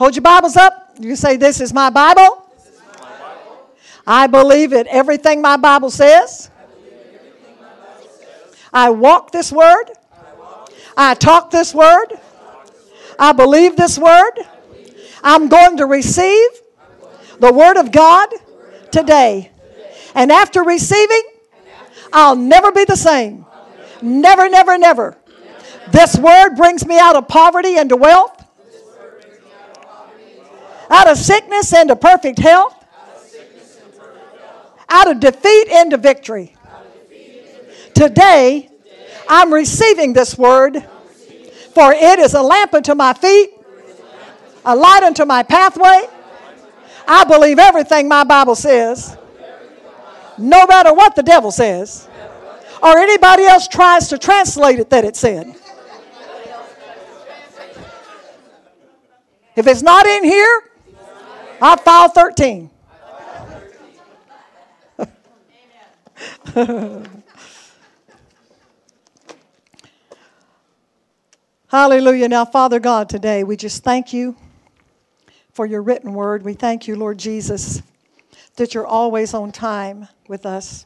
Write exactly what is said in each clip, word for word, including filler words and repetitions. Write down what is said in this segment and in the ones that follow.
Hold your Bibles up. You say, this is my Bible. This is my Bible. I believe it. Everything my Bible says. I believe everything my Bible says. I walk this word. I walk this I talk this word. talk this word. I believe this word. I'm going to receive the word of God today. And after receiving, I'll never be the same. Never, never, never. This word brings me out of poverty into wealth. Out of sickness into perfect health. Out of defeat into victory. Today, I'm receiving this word, for it is a lamp unto my feet, a light unto my pathway. I believe everything my Bible says, no matter what the devil says, or anybody else tries to translate it that it said. If it's not in here, I file thirteen. Hallelujah. Now, Father God, today we just thank you for your written word. We thank you, Lord Jesus, that you're always on time with us.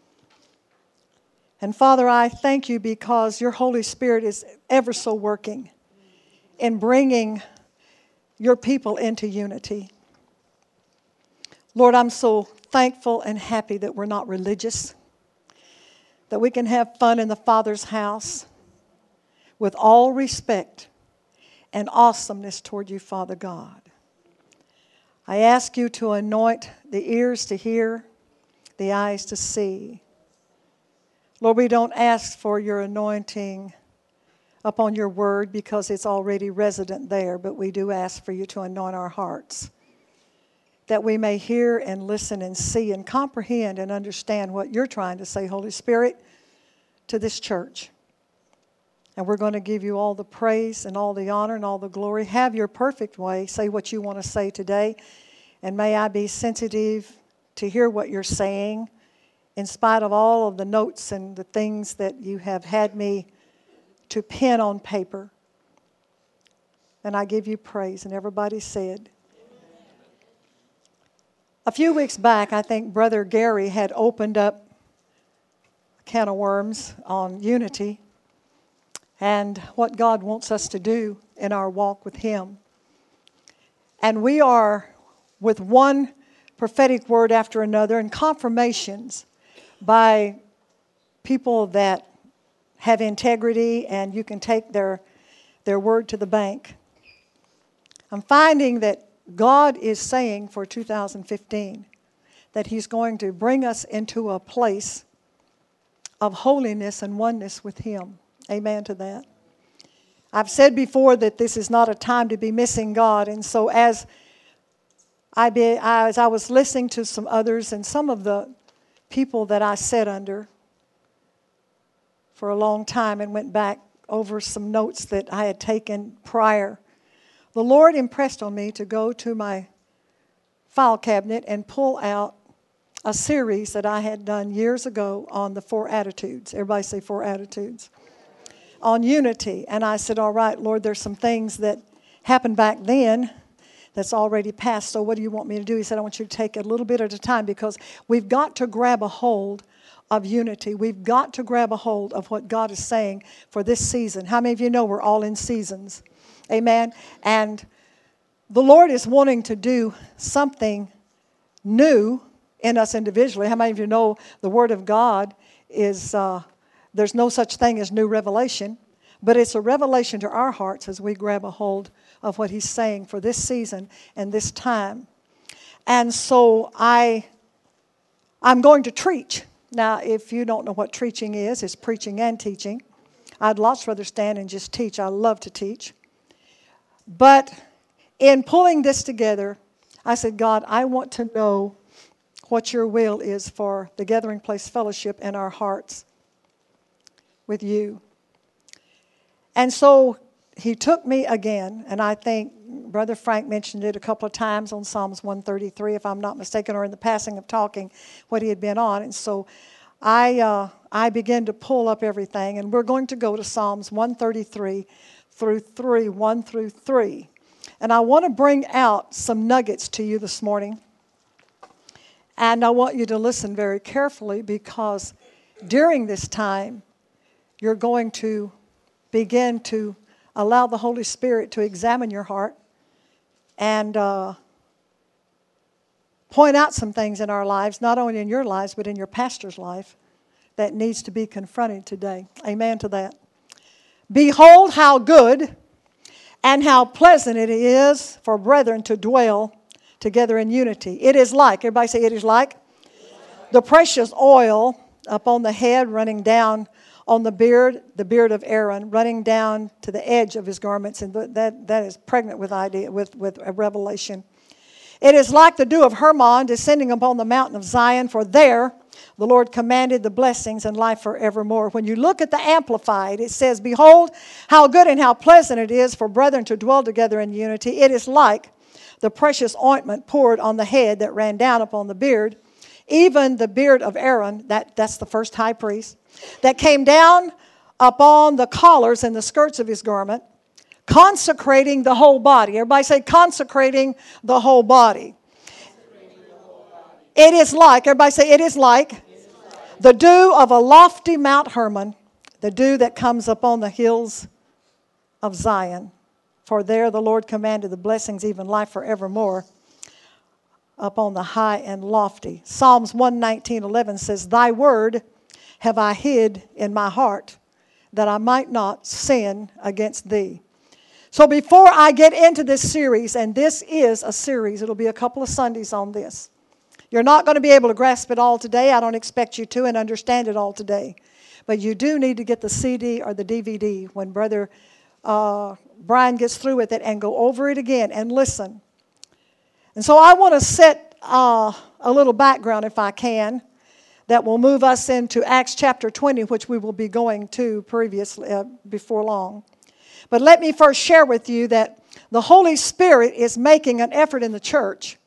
And Father, I thank you because your Holy Spirit is ever so working in bringing your people into unity. Lord, I'm so thankful and happy that we're not religious, that we can have fun in the Father's house with all respect and awesomeness toward you, Father God. I ask you to anoint the ears to hear, the eyes to see. Lord, we don't ask for your anointing upon your word because it's already resident there, but we do ask for you to anoint our hearts, that we may hear and listen and see and comprehend and understand what you're trying to say, Holy Spirit, to this church. And we're going to give you all the praise and all the honor and all the glory. Have your perfect way. Say what you want to say today. And may I be sensitive to hear what you're saying in spite of all of the notes and the things that you have had me to pen on paper. And I give you praise. And everybody said. A few weeks back, I think Brother Gary had opened up a can of worms on unity and what God wants us to do in our walk with Him. And we are, with one prophetic word after another, and confirmations by people that have integrity and you can take their, their word to the bank. I'm finding that God is saying for two thousand fifteen that He's going to bring us into a place of holiness and oneness with Him. Amen to that. I've said before that this is not a time to be missing God. And so as I, be, as I was listening to some others and some of the people that I sat under for a long time and went back over some notes that I had taken prior, the Lord impressed on me to go to my file cabinet and pull out a series that I had done years ago on the four attitudes. Everybody say four attitudes. On unity. And I said, all right, Lord, there's some things that happened back then that's already passed. So what do you want me to do? He said, I want you to take it a little bit at a time because we've got to grab a hold of unity. We've got to grab a hold of what God is saying for this season. How many of you know we're all in seasons? Amen. And the Lord is wanting to do something new in us individually. How many of you know the Word of God is, uh, there's no such thing as new revelation, but it's a revelation to our hearts as we grab a hold of what He's saying for this season and this time. And so I, I'm going to preach. Now, if you don't know what preaching is, it's preaching and teaching. I'd lots rather stand and just teach. I love to teach. But in pulling this together, I said, God, I want to know what your will is for the Gathering Place Fellowship and our hearts with you. And so He took me again, and I think Brother Frank mentioned it a couple of times on Psalms one thirty-three, if I'm not mistaken, or in the passing of talking, what he had been on. And so I uh, I began to pull up everything, and we're going to go to Psalms one thirty-three through three, one through three. And I want to bring out some nuggets to you this morning. And I want you to listen very carefully, because during this time, you're going to begin to allow the Holy Spirit to examine your heart and uh, point out some things in our lives, not only in your lives, but in your pastor's life, that needs to be confronted today. Amen to that. Behold how good and how pleasant it is for brethren to dwell together in unity. It is like, everybody say it is like, the precious oil upon the head running down on the beard, the beard of Aaron, running down to the edge of his garments. And that, that is pregnant with idea, with, with a revelation. It is like the dew of Hermon descending upon the mountain of Zion, for there the Lord commanded the blessings and life forevermore. When you look at the Amplified, it says, behold, how good and how pleasant it is for brethren to dwell together in unity. It is like the precious ointment poured on the head that ran down upon the beard, even the beard of Aaron, that, that's the first high priest, that came down upon the collars and the skirts of his garment, consecrating the whole body. Everybody say consecrating the whole body. It is like, everybody say it is like, the dew of a lofty Mount Hermon, the dew that comes upon the hills of Zion. For there the Lord commanded the blessings, even life forevermore, upon the high and lofty. Psalms one nineteen eleven says, thy word have I hid in my heart, that I might not sin against thee. So before I get into this series, and this is a series, it'll be a couple of Sundays on this. You're not going to be able to grasp it all today. I don't expect you to and understand it all today. But you do need to get the C D or the D V D when Brother uh, Brian gets through with it, and go over it again and listen. And so I want to set uh, a little background, if I can, that will move us into Acts chapter twenty, which we will be going to previously, uh, before long. But let me first share with you that the Holy Spirit is making an effort in the church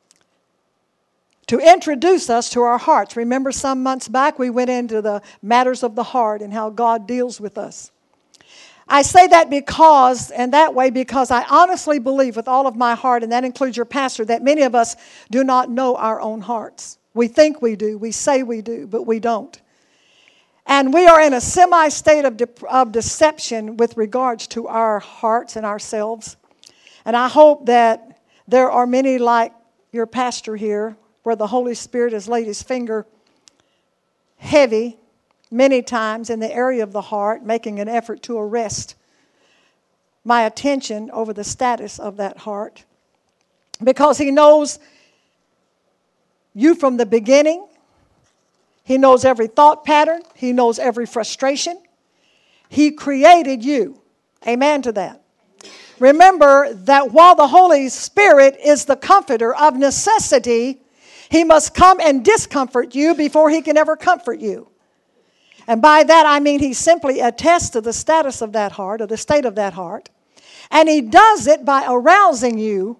to introduce us to our hearts. Remember, some months back we went into the matters of the heart and how God deals with us. I say that because, and that way, because I honestly believe with all of my heart, and that includes your pastor, that many of us do not know our own hearts. We think we do, we say we do, but we don't. And we are in a semi-state of, de- of deception with regards to our hearts and ourselves. And I hope that there are many like your pastor here, where the Holy Spirit has laid his finger heavy many times in the area of the heart, making an effort to arrest my attention over the status of that heart. Because he knows you from the beginning. He knows every thought pattern. He knows every frustration. He created you. Amen to that. Remember that while the Holy Spirit is the comforter of necessity, he must come and discomfort you before he can ever comfort you. And by that I mean he simply attests to the status of that heart, or the state of that heart. And he does it by arousing you.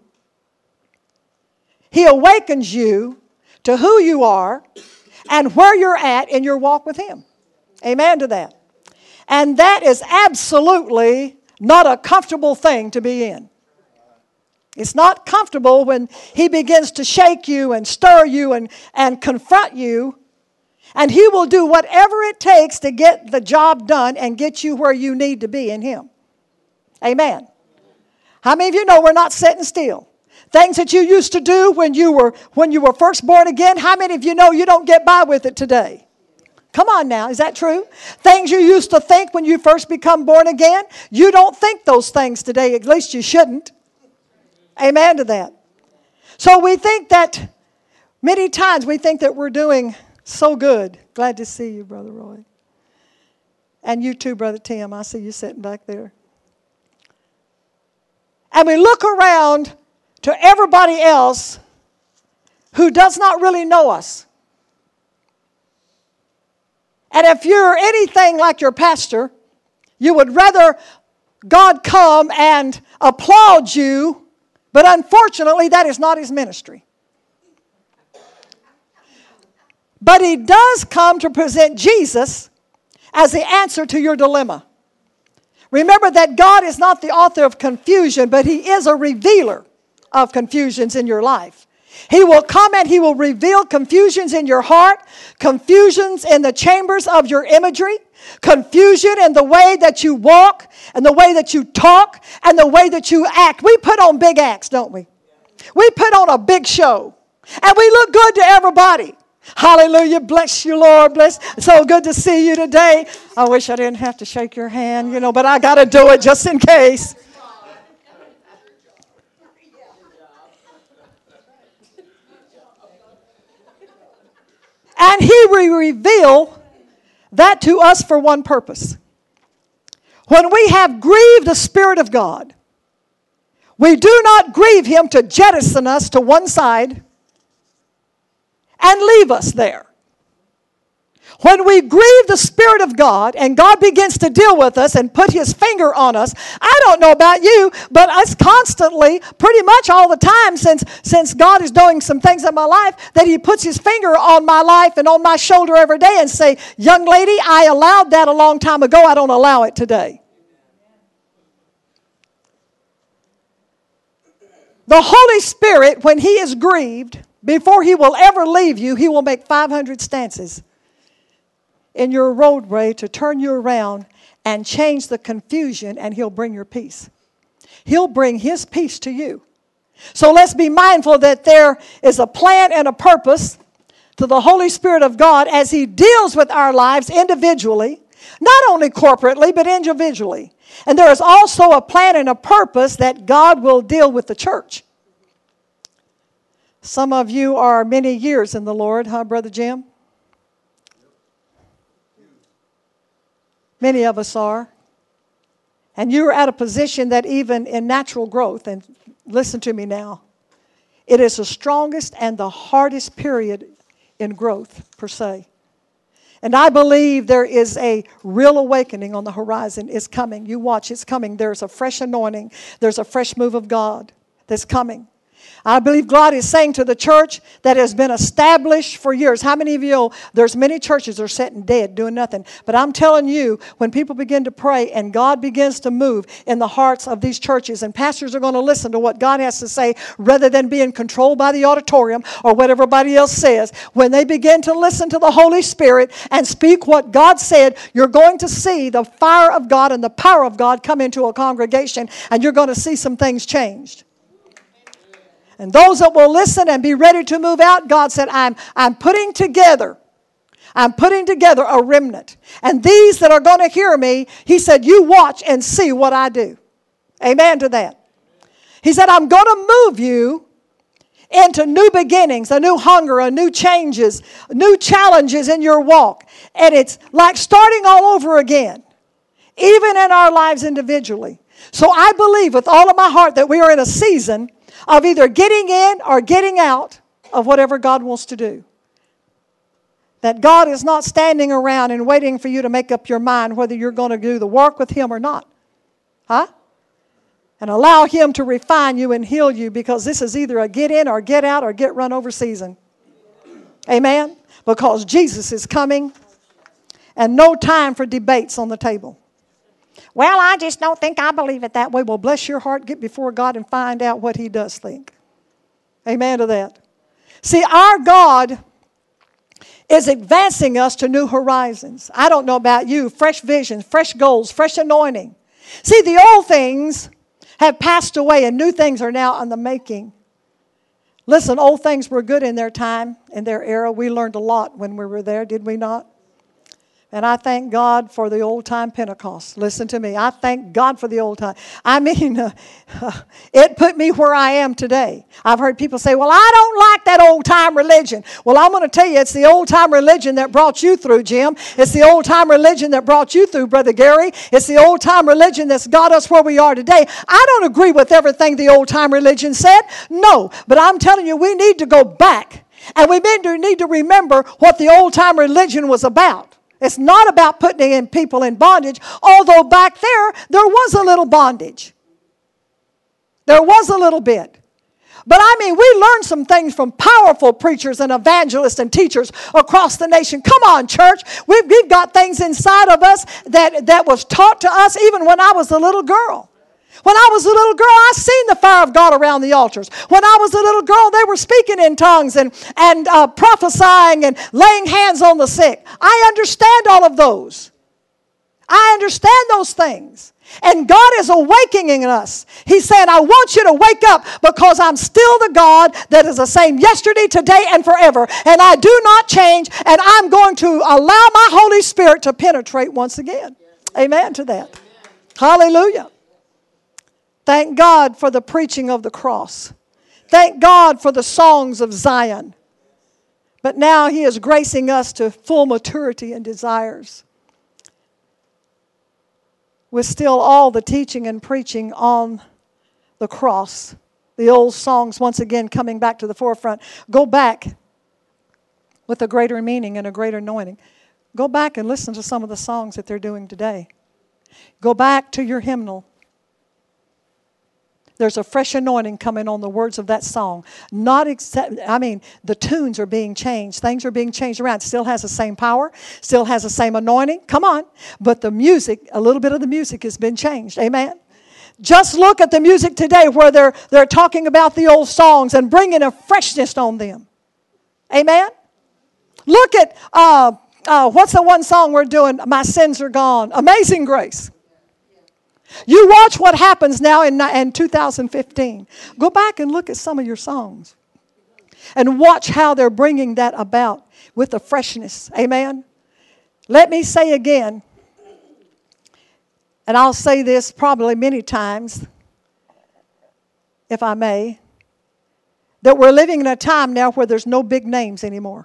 He awakens you to who you are and where you're at in your walk with him. Amen to that. And that is absolutely not a comfortable thing to be in. It's not comfortable when he begins to shake you and stir you and, and confront you. And he will do whatever it takes to get the job done and get you where you need to be in him. Amen. How many of you know we're not sitting still? Things that you used to do when you were when you were first born again, how many of you know you don't get by with it today? Come on now, is that true? Things you used to think when you first become born again, you don't think those things today, at least you shouldn't. Amen to that. So we think that, many times we think that we're doing so good. Glad to see you, Brother Roy. And you too, Brother Tim. I see you sitting back there. And we look around to everybody else who does not really know us. And if you're anything like your pastor, you would rather God come and applaud you, but unfortunately that is not his ministry. But he does come to present Jesus as the answer to your dilemma. Remember that God is not the author of confusion, but He is a revealer of confusions in your life. He will come and He will reveal confusions in your heart, confusions in the chambers of your imagery, confusion in the way that you walk and the way that you talk and the way that you act. We put on big acts, don't we? We put on a big show and we look good to everybody. Hallelujah. Bless you, Lord. Bless. So good to see you today. I wish I didn't have to shake your hand, you know, but I got to do it just in case. And He will reveal that to us for one purpose. When we have grieved the Spirit of God, we do not grieve Him to jettison us to one side and leave us there. When we grieve the Spirit of God and God begins to deal with us and put His finger on us, I don't know about you, but it's constantly, pretty much all the time since, since God is doing some things in my life, that He puts His finger on my life and on my shoulder every day and say, young lady, I allowed that a long time ago. I don't allow it today. The Holy Spirit, when He is grieved, before He will ever leave you, He will make five hundred stances in your roadway to turn you around and change the confusion, and He'll bring your peace. He'll bring His peace to you. So let's be mindful that there is a plan and a purpose to the Holy Spirit of God as He deals with our lives individually, not only corporately, but individually. And there is also a plan and a purpose that God will deal with the church. Some of you are many years in the Lord, huh, Brother Jim? Many of us are. And you're at a position that even in natural growth, and listen to me now, it is the strongest and the hardest period in growth, per se. And I believe there is a real awakening on the horizon. It's coming. You watch, it's coming. There's a fresh anointing. There's a fresh move of God that's coming. I believe God is saying to the church that has been established for years. How many of you know there's many churches that are sitting dead doing nothing? But I'm telling you, when people begin to pray and God begins to move in the hearts of these churches, and pastors are going to listen to what God has to say rather than being controlled by the auditorium or what everybody else says. When they begin to listen to the Holy Spirit and speak what God said, you're going to see the fire of God and the power of God come into a congregation, and you're going to see some things changed. And those that will listen and be ready to move out, God said, I'm, I'm putting together, I'm putting together a remnant. And these that are going to hear me, He said, you watch and see what I do. Amen to that. He said, I'm going to move you into new beginnings, a new hunger, a new changes, new challenges in your walk. And it's like starting all over again, even in our lives individually. So I believe with all of my heart that we are in a season of either getting in or getting out of whatever God wants to do. That God is not standing around and waiting for you to make up your mind whether you're going to do the work with Him or not. Huh? And allow Him to refine you and heal you, because this is either a get in or get out or get run over season. Amen? Because Jesus is coming and no time for debates on the table. Well, I just don't think I believe it that way. Well, bless your heart. Get before God and find out what He does think. Amen to that. See, our God is advancing us to new horizons. I don't know about you. Fresh visions, fresh goals, fresh anointing. See, the old things have passed away and new things are now in the making. Listen, old things were good in their time, in their era. We learned a lot when we were there, did we not? And I thank God for the old-time Pentecost. Listen to me. I thank God for the old time. I mean, uh, uh, it put me where I am today. I've heard people say, well, I don't like that old-time religion. Well, I'm going to tell you, it's the old-time religion that brought you through, Jim. It's the old-time religion that brought you through, Brother Gary. It's the old-time religion that's got us where we are today. I don't agree with everything the old-time religion said. No. But I'm telling you, we need to go back. And we need to remember what the old-time religion was about. It's not about putting in people in bondage, although back there, there was a little bondage. There was a little bit. But I mean, we learned some things from powerful preachers and evangelists and teachers across the nation. Come on, church. We've, we've got things inside of us that, that was taught to us even when I was a little girl. When I was a little girl, I seen the fire of God around the altars. When I was a little girl, they were speaking in tongues and, and uh, prophesying and laying hands on the sick. I understand all of those. I understand those things. And God is awakening us. He's saying, I want you to wake up because I'm still the God that is the same yesterday, today, and forever. And I do not change. And I'm going to allow my Holy Spirit to penetrate once again. Amen to that. Hallelujah. Thank God for the preaching of the cross. Thank God for the songs of Zion. But now He is gracing us to full maturity and desires. With still all the teaching and preaching on the cross. The old songs once again coming back to the forefront. Go back with a greater meaning and a greater anointing. Go back and listen to some of the songs that they're doing today. Go back to your hymnal. There's a fresh anointing coming on the words of that song. Not except, I mean, the tunes are being changed. Things are being changed around. It still has the same power. Still has the same anointing. Come on. But the music, a little bit of the music has been changed. Amen. Just look at the music today where they're, they're talking about the old songs and bringing a freshness on them. Amen. Look at, uh, uh, what's the one song we're doing? My Sins Are Gone. Amazing Grace. You watch what happens now in, in two thousand fifteen. Go back and look at some of your songs. And watch how they're bringing that about with the freshness. Amen. Let me say again, and I'll say this probably many times, if I may, that we're living in a time now where there's no big names anymore.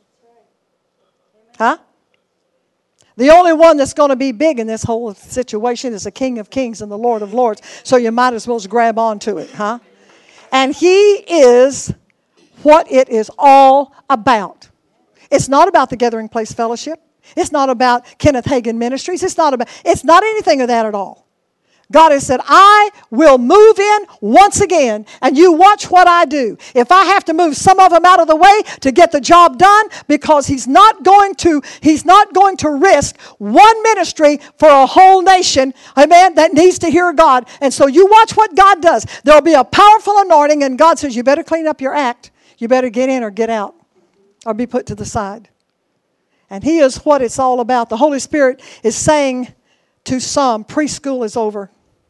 Huh? The only one that's going to be big in this whole situation is the King of Kings and the Lord of Lords. So you might as well just grab onto it, huh? And He is what it is all about. It's not about the Gathering Place Fellowship. It's not about Kenneth Hagin Ministries. It's not about, it's not anything of that at all. God has said, I will move in once again, and you watch what I do. If I have to move some of them out of the way to get the job done, because he's not going to, he's not going to risk one ministry for a whole nation, amen, that needs to hear God. And so you watch what God does. There'll be a powerful anointing, and God says, you better clean up your act. You better get in or get out or be put to the side. And He is what it's all about. The Holy Spirit is saying to some, preschool is over.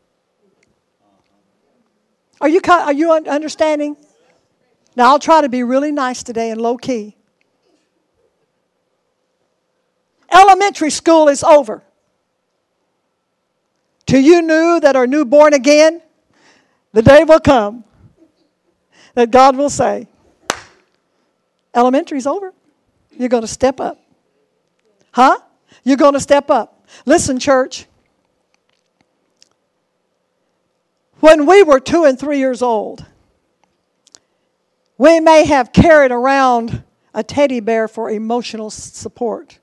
Are you, are you understanding? Now, I'll try to be really nice today and low key. Elementary school is over. To you new that are new born again, the day will come that God will say, elementary's over. You're going to step up. Huh? You're going to step up. Listen, church. When we were two and three years old, we may have carried around a teddy bear for emotional support.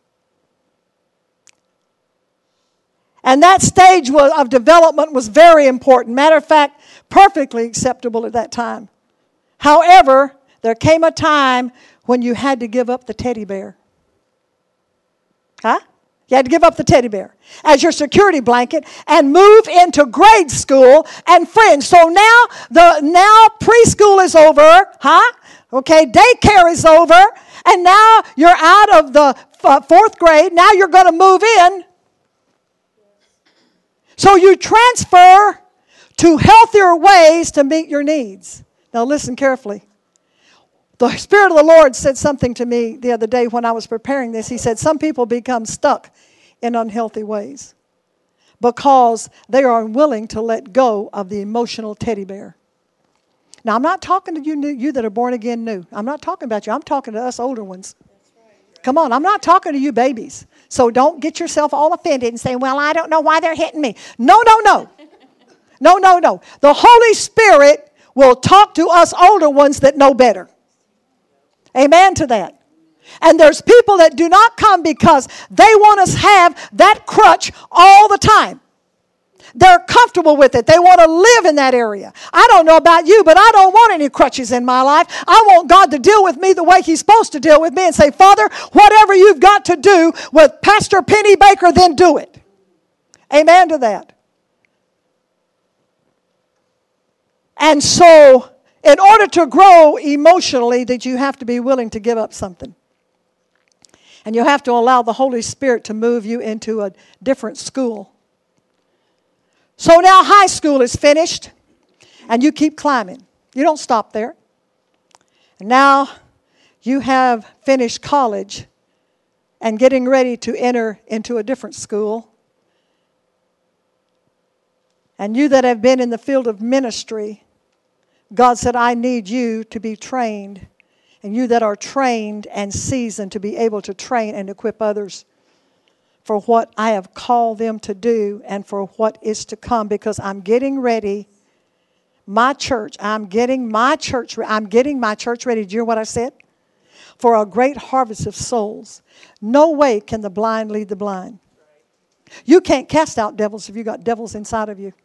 And that stage of development was very important. Matter of fact, perfectly acceptable at that time. However, there came a time when you had to give up the teddy bear. Huh? You had to give up the teddy bear as your security blanket and move into grade school and friends. So now the now preschool is over, huh? Okay, daycare is over, and now you're out of the uh, fourth grade. Now you're going to move in. So you transfer to healthier ways to meet your needs. Now listen carefully. The Spirit of the Lord said something to me the other day when I was preparing this. He said, some people become stuck in unhealthy ways because they are unwilling to let go of the emotional teddy bear. Now, I'm not talking to you, new, you that are born again new. I'm not talking about you. I'm talking to us older ones. Come on, I'm not talking to you babies. So don't get yourself all offended and say, well, I don't know why they're hitting me. No, no, no. No, no, no. The Holy Spirit will talk to us older ones that know better. Amen to that. And there's people that do not come because they want us to have that crutch all the time. they're comfortable with it. They want to live in that area. I don't know about you, but I don't want any crutches in my life. I want God to deal with me the way He's supposed to deal with me and say, Father, whatever you've got to do with Pastor Penny Baker, then do it. Amen to that. And so, in order to grow emotionally, that you have to be willing to give up something. And you have to allow the Holy Spirit to move you into a different school. So now high school is finished, and you keep climbing. You don't stop there. And now you have finished college and getting ready to enter into a different school. And you that have been in the field of ministry, God said, I need you to be trained. And you that are trained and seasoned to be able to train and equip others for what I have called them to do and for what is to come. Because I'm getting ready, my church, I'm getting my church, I'm getting my church ready. Do you hear what I said? For a great harvest of souls. No way can the blind lead the blind. You can't cast out devils if you got devils inside of you.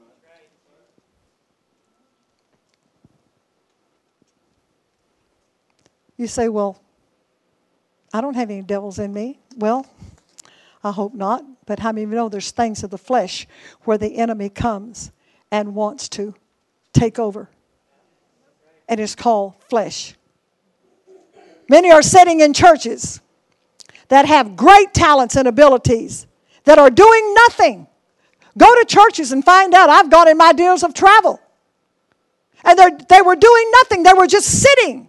You say, well, I don't have any devils in me. Well, I hope not. But how many of you know there's things of the flesh where the enemy comes and wants to take over? And it's called flesh. Many are sitting in churches that have great talents and abilities that are doing nothing. Go to churches and find out. I've gone in my deals of travel. And they were doing nothing. They were just sitting.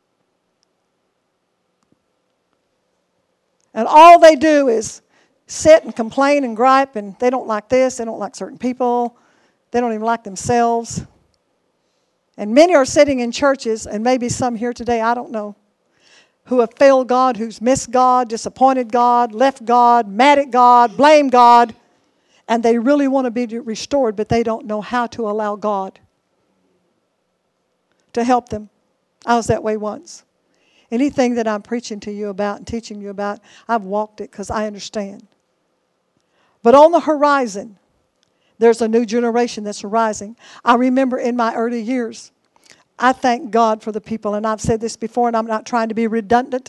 And all they do is sit and complain and gripe, and they don't like this, they don't like certain people, they don't even like themselves. And many are sitting in churches, and maybe some here today, I don't know, who have failed God, who's missed God, disappointed God, left God, mad at God, blamed God, and they really want to be restored, but they don't know how to allow God to help them. I was that way once. Anything that I'm preaching to you about and teaching you about, I've walked it because I understand. But on the horizon, there's a new generation that's arising. I remember in my early years, I thank God for the people, and I've said this before, and I'm not trying to be redundant,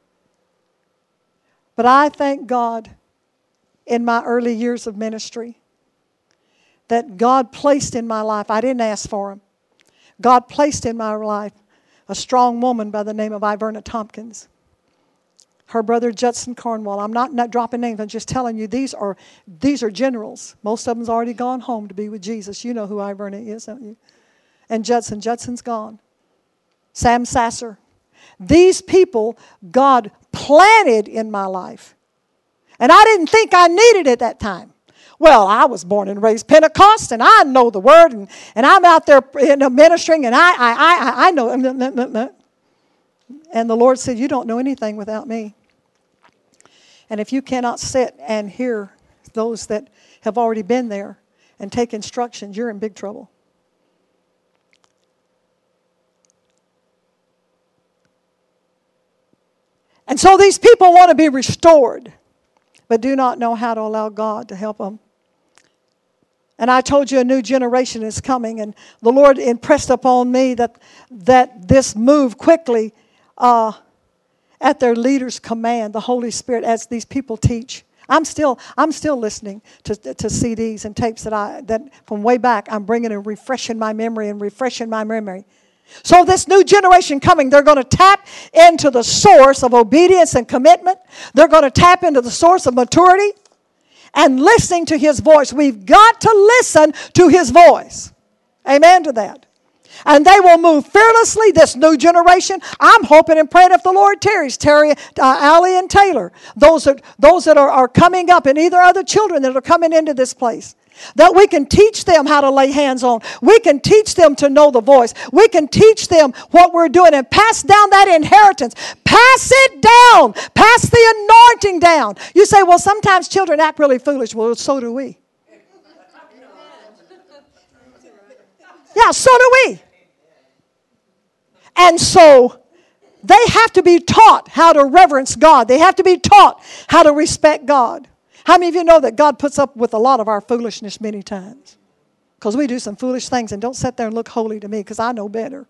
but I thank God in my early years of ministry that God placed in my life. I didn't ask for them. God placed in my life a strong woman by the name of Iverna Tompkins. Her brother Judson Cornwall. I'm not, not dropping names. I'm just telling you these are these are generals. Most of them's already gone home to be with Jesus. You know who Iverna is, don't you? And Judson. Judson's gone. Sam Sasser. These people God planted in my life. And I didn't think I needed it at that time. Well, I was born and raised Pentecost, and I know the word, and, and I'm out there you know, ministering, and I, I, I, I know. And the Lord said, you don't know anything without me. And if you cannot sit and hear those that have already been there and take instructions, you're in big trouble. And so these people want to be restored, but do not know how to allow God to help them. And I told you a new generation is coming, and the Lord impressed upon me that, that this move quickly uh, at their leader's command, the Holy Spirit, as these people teach. I'm still I'm still listening to, to C Ds and tapes that I that from way back. I'm bringing and refreshing my memory and refreshing my memory. So this new generation coming, they're going to tap into the source of obedience and commitment. They're going to tap into the source of maturity and listening to His voice. We've got to listen to His voice. Amen to that. And they will move fearlessly, this new generation. I'm hoping and praying if the Lord tarries, Terry, uh, Allie and Taylor, those that, those that are, are coming up, and either other children that are coming into this place, that we can teach them how to lay hands on. We can teach them to know the voice. We can teach them what we're doing and pass down that inheritance. Pass it down. Pass the anointing down. You say, well, sometimes children act really foolish. Well, so do we. Yeah, so do we. And so they have to be taught how to reverence God. They have to be taught how to respect God. How many of you know that God puts up with a lot of our foolishness many times? Because we do some foolish things, and don't sit there and look holy to me because I know better.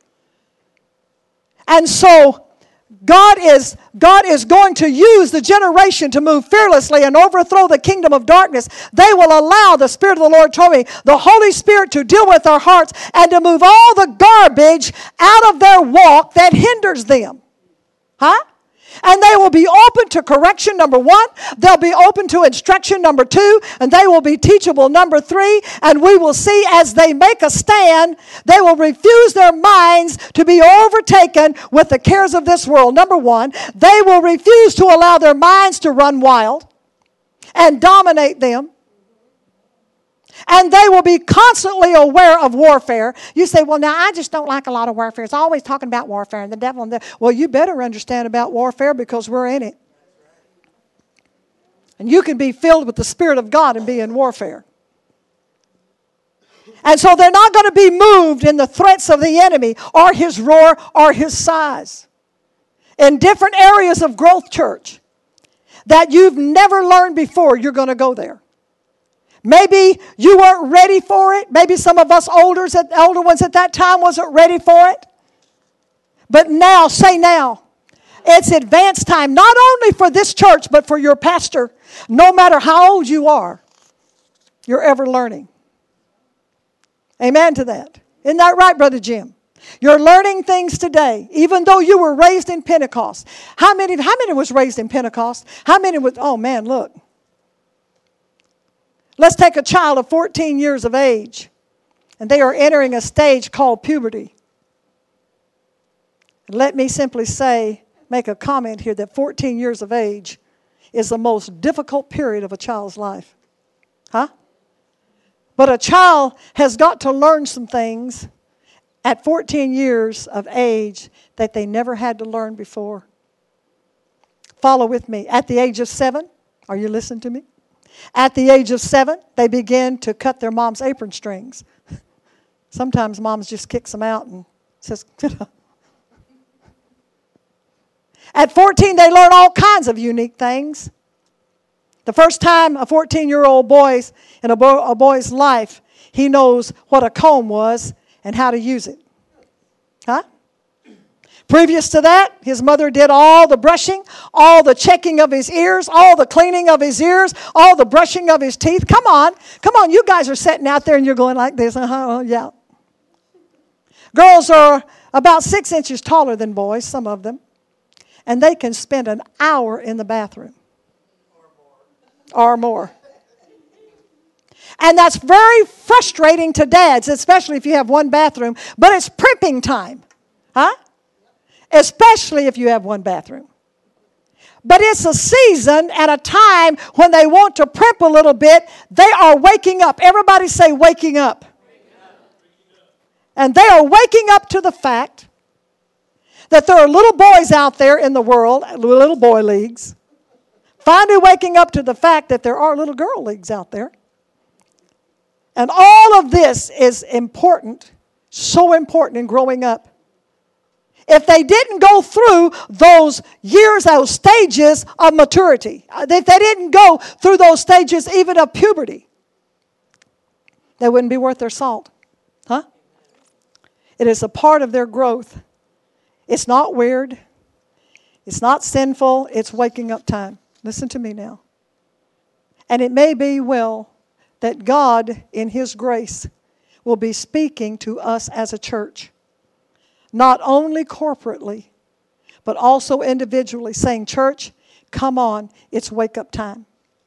And so God is, God is going to use the generation to move fearlessly and overthrow the kingdom of darkness. They will allow, the Spirit of the Lord told me, the Holy Spirit to deal with our hearts and to move all the garbage out of their walk that hinders them. Huh? And they will be open to correction, number one. They'll be open to instruction, number two. And they will be teachable, number three. And we will see as they make a stand, they will refuse their minds to be overtaken with the cares of this world, number one. They will refuse to allow their minds to run wild and dominate them. And they will be constantly aware of warfare. You say, well, now, I just don't like a lot of warfare. It's always talking about warfare and the devil. And the... Well, you better understand about warfare because we're in it. And you can be filled with the Spirit of God and be in warfare. And so they're not going to be moved in the threats of the enemy or his roar or his size. In different areas of growth, church, that you've never learned before, you're going to go there. Maybe you weren't ready for it. Maybe some of us older, older ones at that time wasn't ready for it. But now, say now, it's advanced time, not only for this church, but for your pastor. No matter how old you are, you're ever learning. Amen to that. Isn't that right, Brother Jim? You're learning things today, even though you were raised in Pentecost. How many, how many was raised in Pentecost? How many was, oh man, look. Let's take a child of fourteen years of age, and they are entering a stage called puberty. And let me simply say, make a comment here that fourteen years of age is the most difficult period of a child's life. Huh? But a child has got to learn some things at fourteen years of age that they never had to learn before. Follow with me. At the age of seven, are you listening to me? At the age of seven, they begin to cut their mom's apron strings. Sometimes moms just kicks them out and says, At fourteen, they learn all kinds of unique things. The first time a fourteen-year-old boy's in a, boy, a boy's life, he knows what a comb was and how to use it. Huh? Previous to that, his mother did all the brushing, all the checking of his ears, all the cleaning of his ears, all the brushing of his teeth. Come on. Come on. You guys are sitting out there and you're going like this. Uh-huh. Oh, yeah. Girls are about six inches taller than boys, some of them. And they can spend an hour in the bathroom. Or more. Or more. And that's very frustrating to dads, especially if you have one bathroom. But it's primping time. Huh? Especially if you have one bathroom. But it's a season and a time when they want to primp a little bit. They are waking up. Everybody say waking up. Waking up. And they are waking up to the fact that there are little boys out there in the world, little boy leagues, finally waking up to the fact that there are little girl leagues out there. And all of this is important, so important in growing up. If they didn't go through those years, those stages of maturity, if they didn't go through those stages even of puberty, they wouldn't be worth their salt. Huh? It is a part of their growth. It's not weird. It's not sinful. It's waking up time. Listen to me now. And it may be well that God, in His grace, will be speaking to us as a church. Not only corporately, but also individually, saying, church, come on, it's wake up time.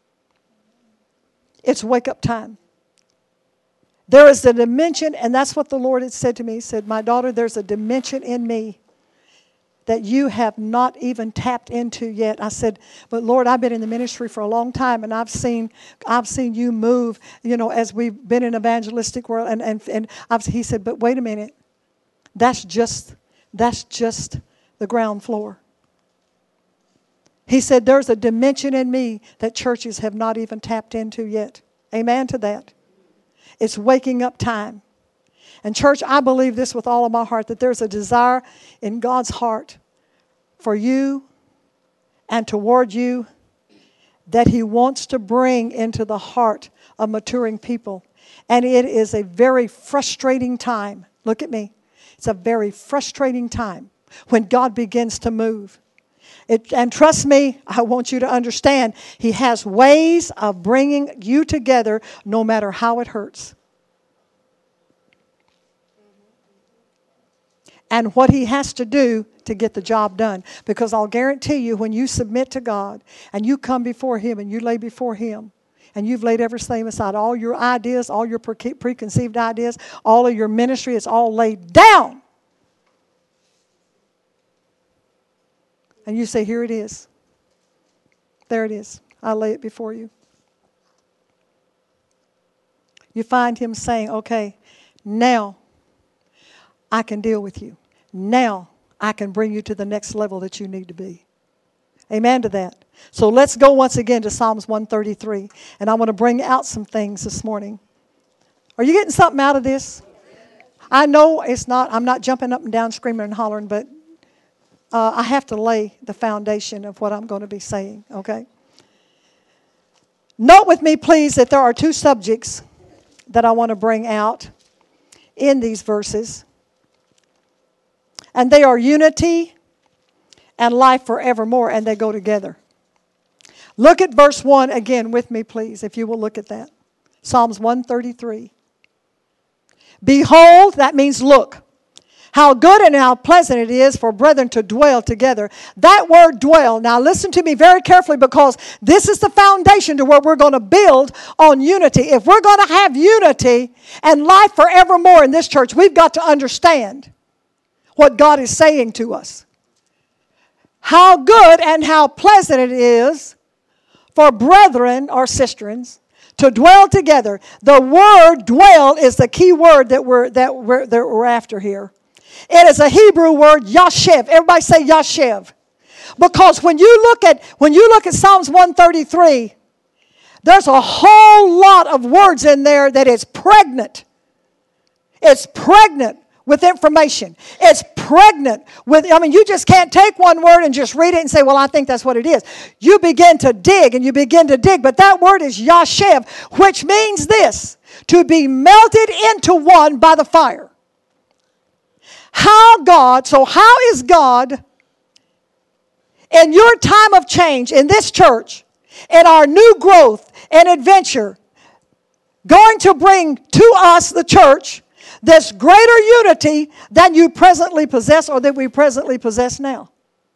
It's wake up time. There is a dimension, and that's what the Lord had said to me. He said, my daughter, there's a dimension in me that you have not even tapped into yet. I said, but Lord, I've been in the ministry for a long time, and I've seen I've seen you move, you know, as we've been in evangelistic world. And, and, and I've, he said, but wait a minute. That's just, that's just the ground floor. He said, there's a dimension in me that churches have not even tapped into yet. Amen to that. It's waking up time. And church, I believe this with all of my heart, that there's a desire in God's heart for you and toward you that He wants to bring into the heart of maturing people. And it is a very frustrating time. Look at me. It's a very frustrating time when God begins to move. It, and trust me, I want you to understand, He has ways of bringing you together no matter how it hurts. And what He has to do to get the job done. Because I'll guarantee you, when you submit to God and you come before Him and you lay before Him, and you've laid everything aside, all your ideas, all your pre- preconceived ideas, all of your ministry, it's all laid down. And you say, here it is. There it is. I lay it before you. You find Him saying, okay, now I can deal with you. Now I can bring you to the next level that you need to be. Amen to that. So let's go once again to Psalms one thirty-three. And I want to bring out some things this morning. Are you getting something out of this? I know it's not, I'm not jumping up and down screaming and hollering, but uh, I have to lay the foundation of what I'm going to be saying, okay? Note with me, please, that there are two subjects that I want to bring out in these verses. And they are unity and life forevermore, and they go together. Look at verse one again with me, please, if you will look at that. Psalms one thirty-three. Behold, that means look, how good and how pleasant it is for brethren to dwell together. That word dwell, now listen to me very carefully, because this is the foundation to where we're going to build on unity. If we're going to have unity and life forevermore in this church, we've got to understand what God is saying to us. How good and how pleasant it is for brethren or sisterins to dwell together. The word dwell is the key word that we're, that we're, that we're after here. It is a Hebrew word, yashev. Everybody say yashev. Because when you look at, when you look at Psalms one thirty-three, there's a whole lot of words in there that is pregnant. It's pregnant with information. It's pregnant with, I mean, you just can't take one word and just read it and say, well, I think that's what it is. You begin to dig and you begin to dig. But that word is yashev, which means this, to be melted into one by the fire. How God, so how is God in your time of change in this church, in our new growth and adventure, going to bring to us, the church, this greater unity than you presently possess or that we presently possess now?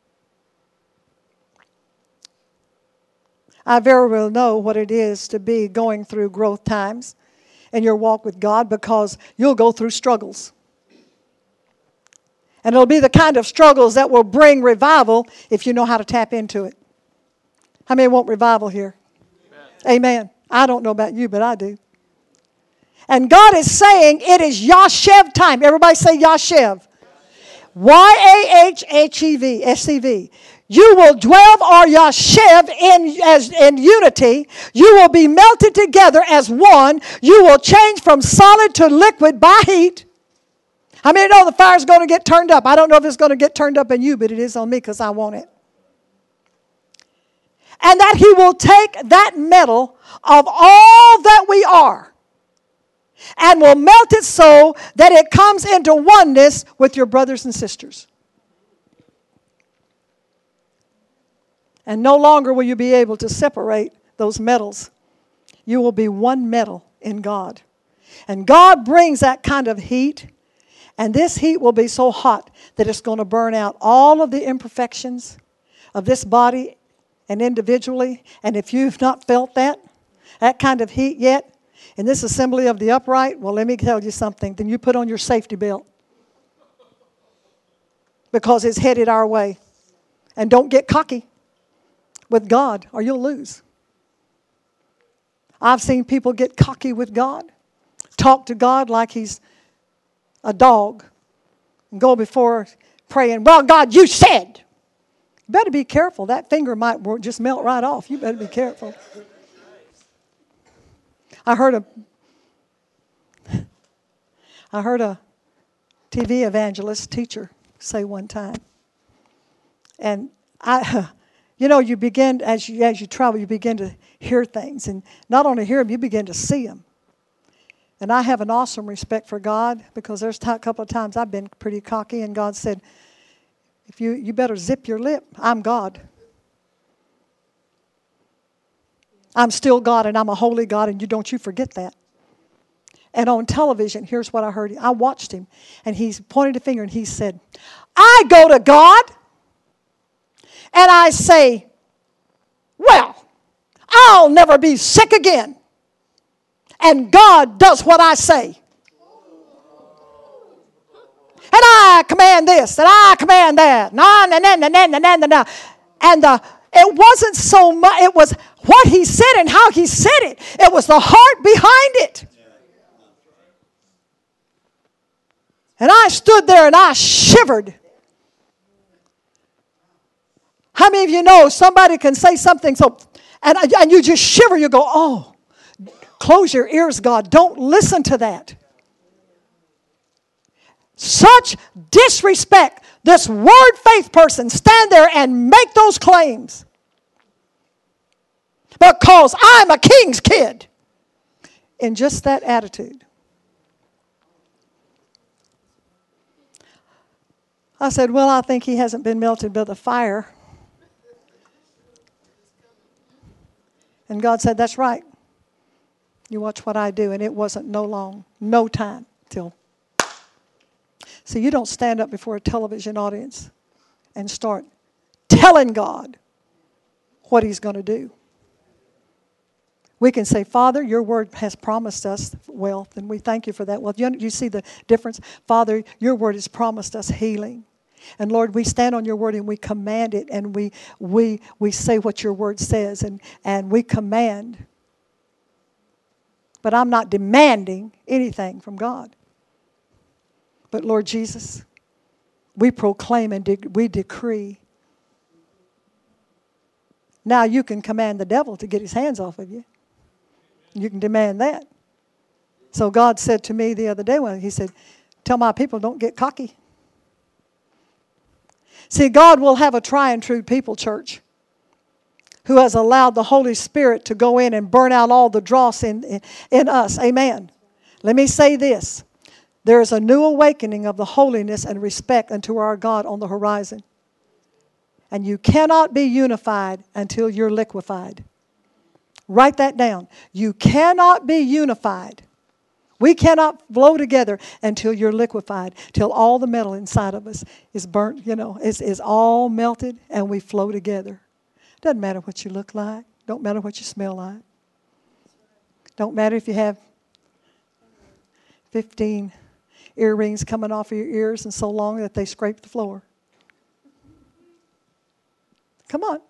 I very well know what it is to be going through growth times in your walk with God, because you'll go through struggles. And it'll be the kind of struggles that will bring revival if you know how to tap into it. How many want revival here? Amen. Amen. I don't know about you, but I do. And God is saying it is Yashev time. Everybody say Yashev. Y A H H E V, S E V. You will dwell or Yashev in, as, in unity. You will be melted together as one. You will change from solid to liquid by heat. How many know the fire's going to get turned up? I don't know if it's going to get turned up in you, but it is on me because I want it. And that He will take that metal of all that we are and will melt it so that it comes into oneness with your brothers and sisters. And no longer will you be able to separate those metals. You will be one metal in God. And God brings that kind of heat. And this heat will be so hot that it's going to burn out all of the imperfections of this body and individually. And if you've not felt that, that kind of heat yet, in this assembly of the upright, well, let me tell you something. Then you put on your safety belt, because it's headed our way. And don't get cocky with God or you'll lose. I've seen people get cocky with God, talk to God like He's a dog, and go before praying, well, God, you said. You better be careful. That finger might just melt right off. You better be careful. I heard a I heard a T V evangelist teacher say one time, and I You know, you begin, as you, as you travel, you begin to hear things. And not only hear them, you begin to see them. And I have an awesome respect for God, because there's a couple of times I've been pretty cocky, and God said, if you, you better zip your lip. I'm God. I'm still God, and I'm a holy God, and you don't you forget that. And on television, here's what I heard. I watched him, and he pointed a finger, and he said, I go to God, and I say, well, I'll never be sick again. And God does what I say. And I command this, and I command that. Nah, nah, nah, nah, nah, nah, nah, nah. And uh, it wasn't so much, it was what he said and how he said it. It was the heart behind it. And I stood there and I shivered. How many of you know somebody can say something so, and, and you just shiver, you go, oh, close your ears, God. Don't listen to that. Such disrespect. This word faith person stand there and make those claims. Because I'm a king's kid. In just that attitude. I said, well, I think he hasn't been melted by the fire. And God said, that's right. You watch what I do. And it wasn't no long, no time till. See, you don't stand up before a television audience and start telling God what he's going to do. We can say, Father, your word has promised us wealth, and we thank you for that. Well, you, you see the difference? Father, your word has promised us healing. And Lord, we stand on your word and we command it, and we we we say what your word says, and, and we command. But I'm not demanding anything from God. But Lord Jesus, we proclaim and de- we decree. Now you can command the devil to get his hands off of you. You can demand that. So God said to me the other day, when he said, tell my people, don't get cocky. See, God will have a try and true people, church, who has allowed the Holy Spirit to go in and burn out all the dross in, in, in us. Amen. Let me say this. There is a new awakening of the holiness and respect unto our God on the horizon. And you cannot be unified until you're liquefied. Write that down. You cannot be unified. We cannot flow together until you're liquefied, till all the metal inside of us is burnt, you know, is, is all melted and we flow together. Doesn't matter what you look like. Don't matter what you smell like. Don't matter if you have fifteen earrings coming off of your ears and so long that they scrape the floor. Come on.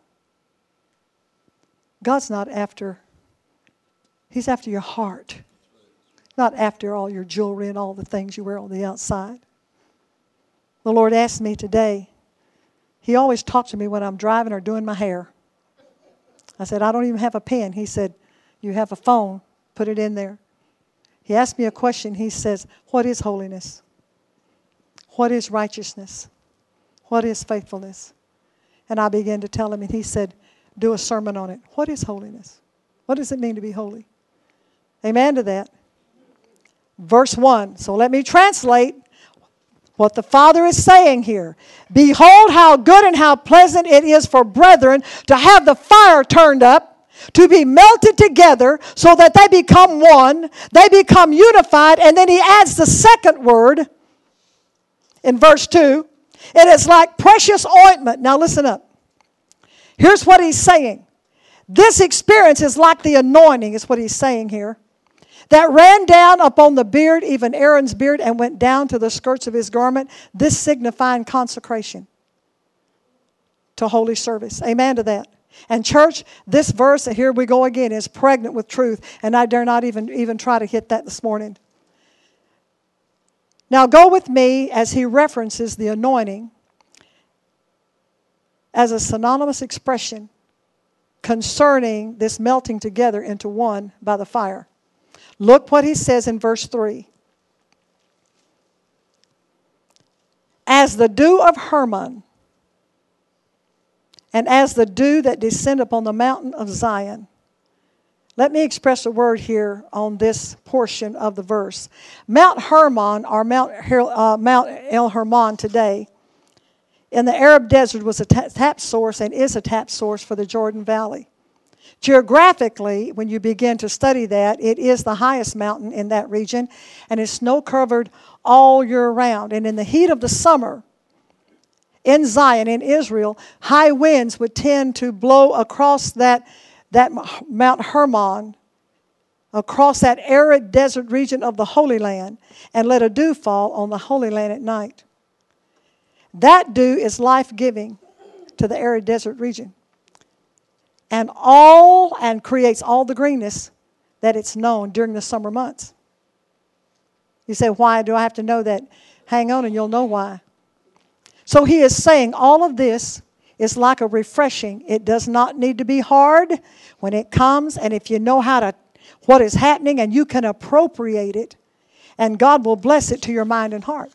God's not after, he's after your heart. Not after all your jewelry and all the things you wear on the outside. The Lord asked me today, he always talks to me when I'm driving or doing my hair. I said, I don't even have a pen. He said, you have a phone, put it in there. He asked me a question. He says, what is holiness? What is righteousness? What is faithfulness? And I began to tell him, and he said, do a sermon on it. What is holiness? What does it mean to be holy? Amen to that. Verse one. So let me translate what the Father is saying here. Behold how good and how pleasant it is for brethren to have the fire turned up, to be melted together so that they become one, they become unified. And then he adds the second word in verse two. It is like precious ointment. Now listen up. Here's what he's saying. This experience is like the anointing, is what he's saying here, that ran down upon the beard, even Aaron's beard, and went down to the skirts of his garment, this signifying consecration to holy service. Amen to that. And church, this verse, and here we go again, is pregnant with truth, and I dare not even, even try to hit that this morning. Now go with me as he references the anointing as a synonymous expression concerning this melting together into one by the fire. Look what he says in verse three. As the dew of Hermon and as the dew that descend upon the mountain of Zion. Let me express a word here on this portion of the verse. Mount Hermon, or Mount, uh, Mount El Hermon today, in the Arab desert was a tap source and is a tap source for the Jordan Valley. Geographically, when you begin to study that, it is the highest mountain in that region, and it's snow-covered all year round. And in the heat of the summer, in Zion, in Israel, high winds would tend to blow across that, that Mount Hermon, across that arid desert region of the Holy Land, and let a dew fall on the Holy Land at night. That dew is life-giving to the arid desert region. And all, and creates all the greenness that it's known during the summer months. You say, why do I have to know that? Hang on and you'll know why. So he is saying all of this is like a refreshing. It does not need to be hard when it comes. And if you know how to, what is happening, and you can appropriate it, and God will bless it to your mind and heart.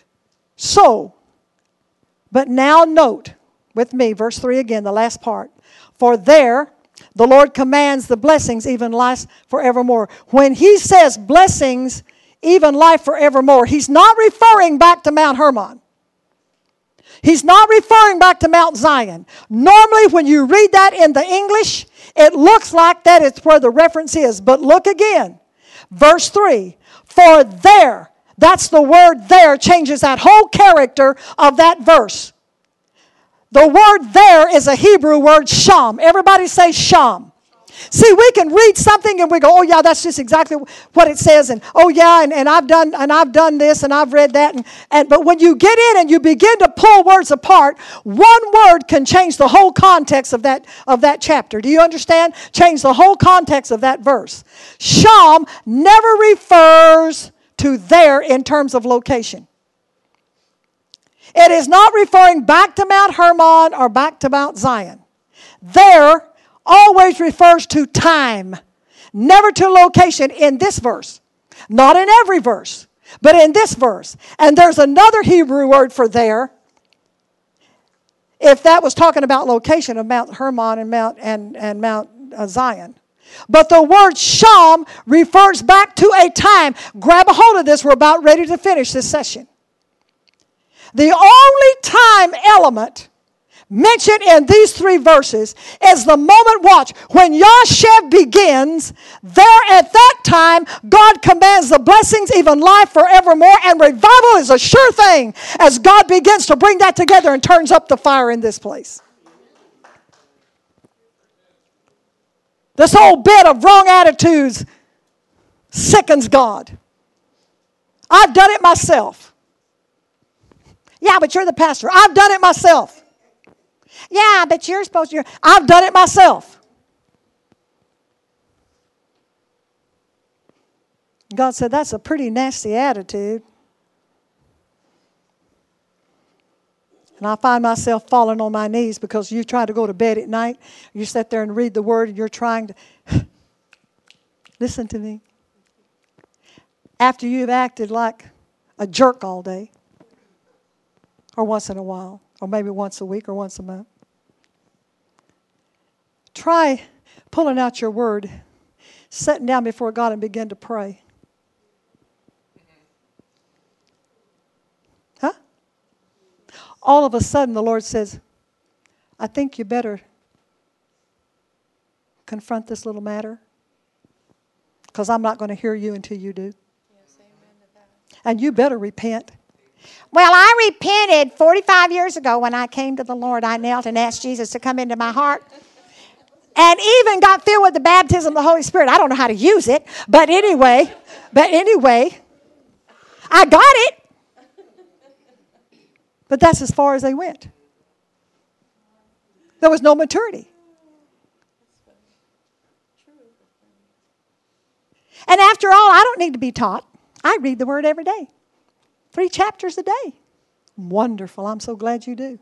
So, but now note with me, verse three again, the last part. For there the Lord commands the blessings, even life forevermore. When he says blessings, even life forevermore, he's not referring back to Mount Hermon. He's not referring back to Mount Zion. Normally when you read that in the English, it looks like that it's where the reference is. But look again. Verse three. For there, that's the word there, changes that whole character of that verse. The word there is a Hebrew word, sham. Everybody say sham. See, we can read something and we go, oh yeah, that's just exactly what it says. And oh yeah, and, and I've done and I've done this and I've read that. And, and but when you get in and you begin to pull words apart, one word can change the whole context of that of that chapter. Do you understand? Change the whole context of that verse. Sham never refers to there in terms of location. It is not referring back to Mount Hermon or back to Mount Zion. There always refers to time, never to location in this verse. Not in every verse, but in this verse. And there's another Hebrew word for there. If that was talking about location of Mount Hermon and Mount and, and Mount uh, Zion. But the word sham refers back to a time. Grab a hold of this. We're about ready to finish this session. The only time element mentioned in these three verses is the moment, watch, when Yashev begins, there at that time, God commands the blessings, even life forevermore, and revival is a sure thing as God begins to bring that together and turns up the fire in this place. This whole bit of wrong attitudes sickens God. I've done it myself. Yeah, but you're the pastor. I've done it myself. Yeah, but you're supposed to. I've done it myself. God said, that's a pretty nasty attitude. And I find myself falling on my knees because you try to go to bed at night. You sit there and read the word and you're trying to. Listen to me. After you've acted like a jerk all day. Or once in a while, or maybe once a week or once a month. Try pulling out your word, sitting down before God and begin to pray. Huh? All of a sudden the Lord says, I think you better confront this little matter because I'm not going to hear you until you do. Yes, amen to that. And you better repent. Well, I repented forty-five years ago when I came to the Lord. I knelt and asked Jesus to come into my heart. And even got filled with the baptism of the Holy Spirit. I don't know how to use it. But anyway, but anyway, I got it. But that's as far as they went. There was no maturity. And after all, I don't need to be taught. I read the Word every day. Three chapters a day. Wonderful. I'm so glad you do.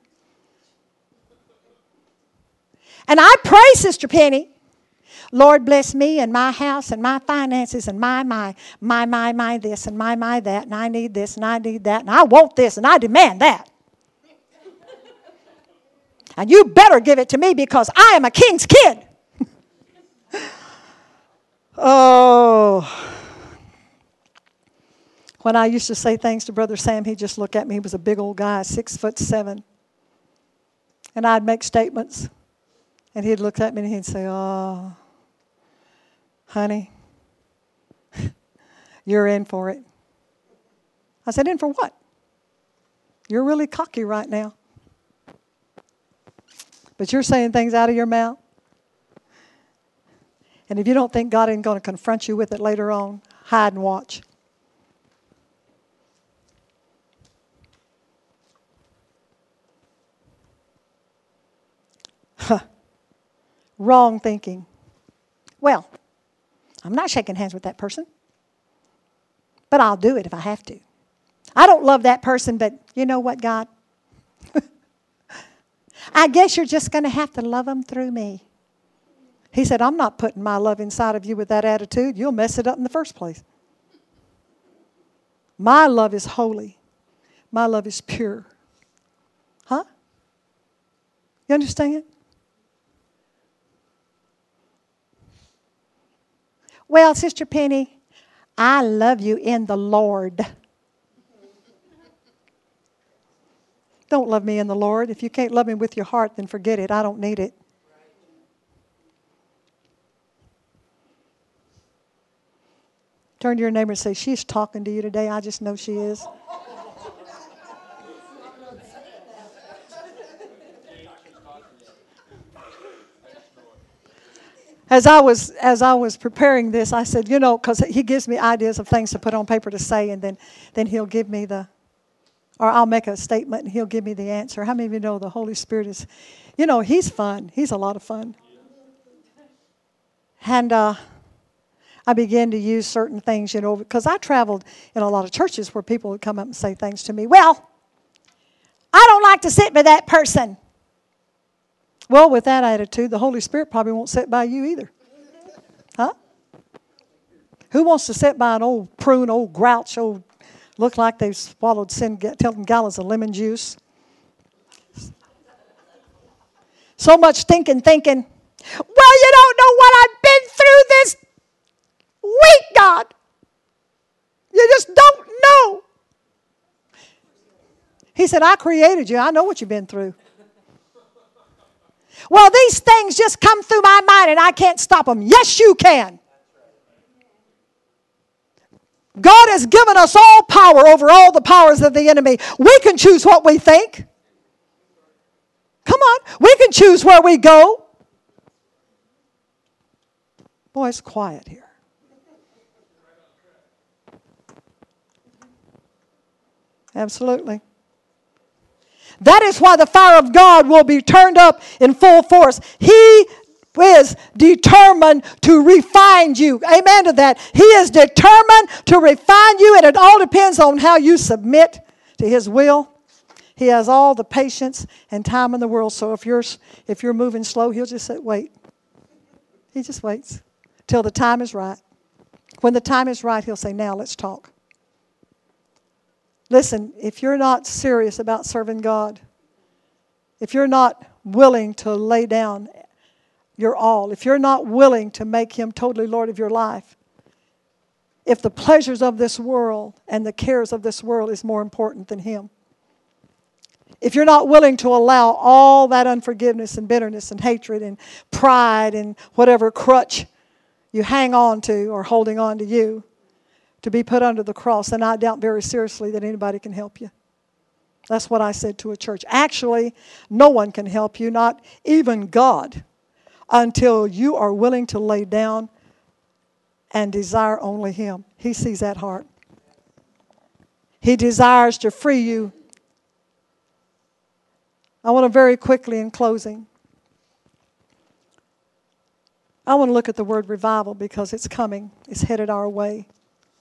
And I pray, Sister Penny, Lord bless me and my house and my finances and my, my, my, my, my this and my, my that. And I need this and I need that. And I want this and I demand that. And you better give it to me because I am a king's kid. Oh. When I used to say things to Brother Sam, he'd just look at me. He was a big old guy, six foot seven. And I'd make statements. And he'd look at me and he'd say, oh, honey, you're in for it. I said, in for what? You're really cocky right now. But you're saying things out of your mouth. And if you don't think God ain't going to confront you with it later on, hide and watch. Huh. Wrong thinking. Well, I'm not shaking hands with that person. But I'll do it if I have to. I don't love that person, but you know what, God? I guess you're just going to have to love them through me. He said, I'm not putting my love inside of you with that attitude. You'll mess it up in the first place. My love is holy. My love is pure. Huh? You understand? Well, Sister Penny, I love you in the Lord. Don't love me in the Lord. If you can't love me with your heart, then forget it. I don't need it. Turn to your neighbor and say, she's talking to you today. I just know she is. As I was as I was preparing this, I said, you know, because he gives me ideas of things to put on paper to say, and then, then he'll give me the, or I'll make a statement and he'll give me the answer. How many of you know the Holy Spirit is, you know, he's fun. He's a lot of fun. And uh, I began to use certain things, you know, because I traveled in a lot of churches where people would come up and say things to me. Well, I don't like to sit by that person. Well, with that attitude, the Holy Spirit probably won't sit by you either. Huh? Who wants to sit by an old prune, old grouch, old, look like they've swallowed ten gallons of lemon juice? So much thinking, thinking, well, you don't know what I've been through this week, God. You just don't know. He said, I created you. I know what you've been through. Well, these things just come through my mind and I can't stop them. Yes, you can. God has given us all power over all the powers of the enemy. We can choose what we think. Come on. We can choose where we go. Boy, it's quiet here. Absolutely. That is why the fire of God will be turned up in full force. He is determined to refine you. Amen to that. He is determined to refine you, and it all depends on how you submit to His will. He has all the patience and time in the world. So if you're if you're moving slow, He'll just say, wait. He just waits till the time is right. When the time is right, He'll say, now let's talk. Listen, if you're not serious about serving God, if you're not willing to lay down your all, if you're not willing to make Him totally Lord of your life, if the pleasures of this world and the cares of this world is more important than Him, if you're not willing to allow all that unforgiveness and bitterness and hatred and pride and whatever crutch you hang on to or holding on to you, to be put under the cross, and I doubt very seriously that anybody can help you. That's what I said to a church. Actually, no one can help you, not even God, until you are willing to lay down and desire only Him. He sees that heart. He desires to free you. I want to very quickly, in closing, I want to look at the word revival because it's coming. It's headed our way.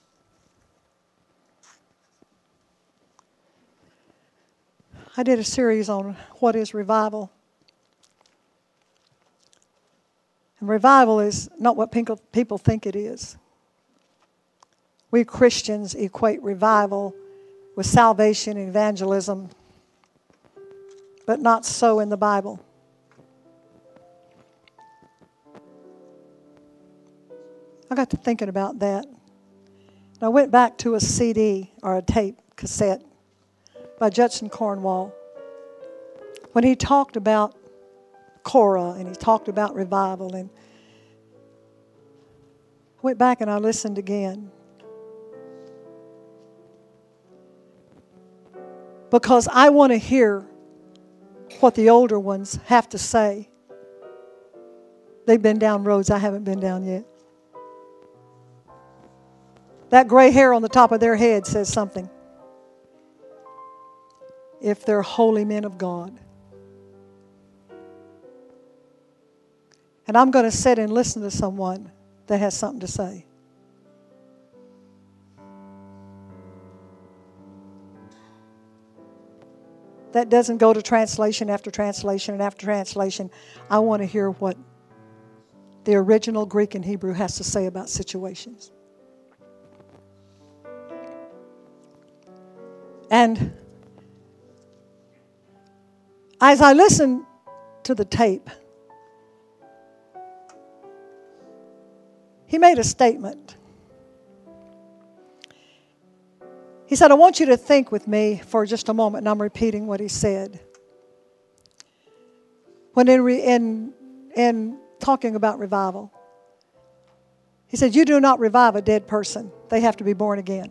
I did a series on what is revival. And revival is not what people think it is. We Christians equate revival with salvation and evangelism, but not so in the Bible. I got to thinking about that. And I went back to a C D or a tape cassette by Judson Cornwall when he talked about Korah and he talked about revival. And I went back and I listened again. Because I want to hear what the older ones have to say. They've been down roads I haven't been down yet. That gray hair on the top of their head says something. If they're holy men of God. And I'm going to sit and listen to someone that has something to say. That doesn't go to translation after translation and after translation. I want to hear what the original Greek and Hebrew has to say about situations. And as I listened to the tape, he made a statement. He said, I want you to think with me for just a moment, and I'm repeating what he said. When in, re, in, in talking about revival, he said, you do not revive a dead person. They have to be born again.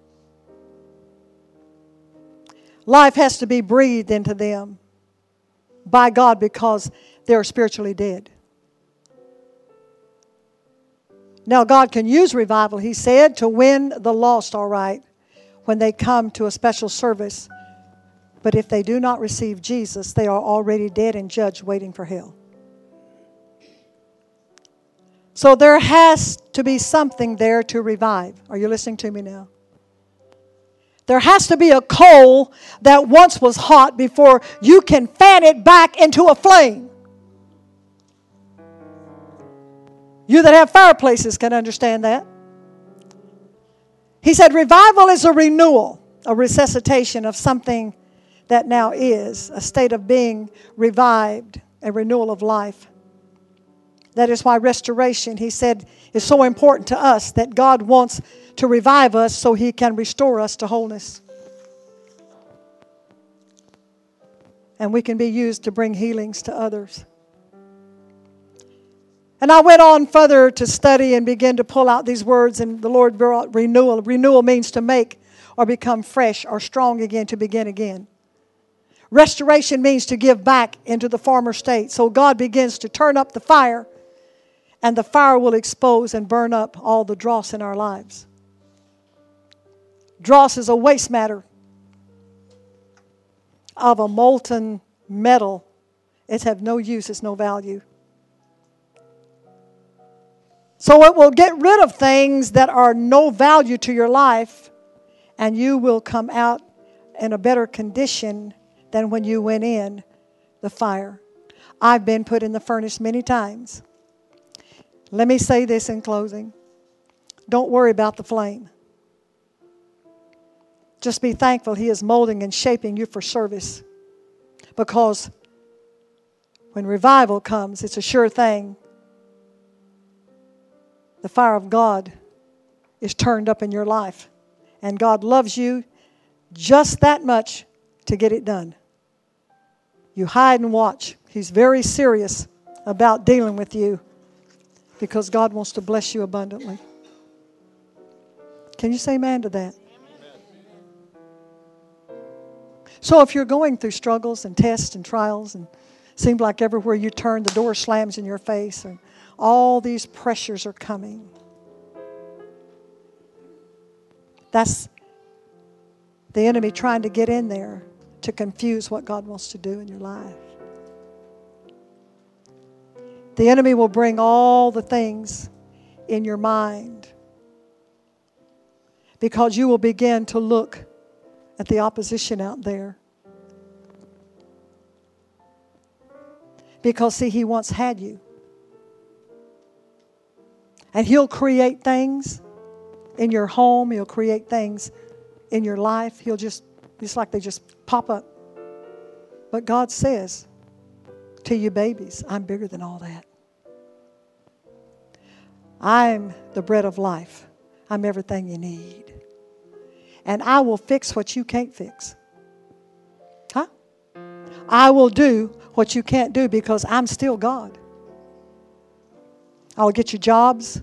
Life has to be breathed into them by God because they're spiritually dead. Now, God can use revival, he said, to win the lost, all right, when they come to a special service. But if they do not receive Jesus, they are already dead and judged, waiting for hell. So there has to be something there to revive. Are you listening to me now? There has to be a coal that once was hot before you can fan it back into a flame. You that have fireplaces can understand that. He said revival is a renewal, a resuscitation of something that now is, a state of being revived, a renewal of life. That is why restoration, he said, is so important to us, that God wants to revive us so he can restore us to wholeness. And we can be used to bring healings to others. And I went on further to study and begin to pull out these words, and the Lord brought renewal. Renewal means to make or become fresh or strong again, to begin again. Restoration means to give back into the former state. So God begins to turn up the fire, and the fire will expose and burn up all the dross in our lives. Dross is a waste matter of a molten metal. It has no use, it's no value. So it will get rid of things that are no value to your life, and you will come out in a better condition than when you went in the fire. I've been put in the furnace many times. Let me say this in closing. Don't worry about the flame. Just be thankful he is molding and shaping you for service. Because when revival comes, it's a sure thing. The fire of God is turned up in your life. And God loves you just that much to get it done. You hide and watch. He's very serious about dealing with you because God wants to bless you abundantly. Can you say amen to that? So if you're going through struggles and tests and trials, and it seems like everywhere you turn, the door slams in your face, and all these pressures are coming. That's the enemy trying to get in there to confuse what God wants to do in your life. The enemy will bring all the things in your mind because you will begin to look at the opposition out there. Because, see, he once had you. And he'll create things in your home. He'll create things in your life. He'll just, it's like they just pop up. But God says to you babies, I'm bigger than all that. I'm the bread of life. I'm everything you need. And I will fix what you can't fix. Huh? I will do what you can't do because I'm still God. I'll get you jobs.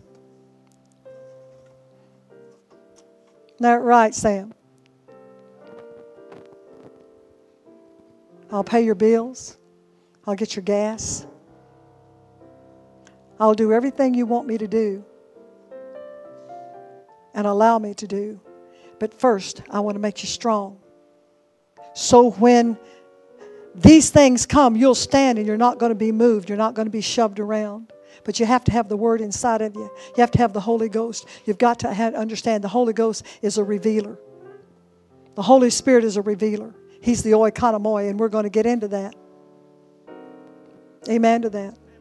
Isn't that right, Sam? I'll pay your bills. I'll get your gas. I'll do everything you want me to do and allow me to do. But first, I want to make you strong. So when these things come, you'll stand and you're not going to be moved. You're not going to be shoved around. But you have to have the Word inside of you. You have to have the Holy Ghost. You've got to have, understand the Holy Ghost is a revealer. The Holy Spirit is a revealer. He's the oikonomoi, and we're going to get into that. Amen to that.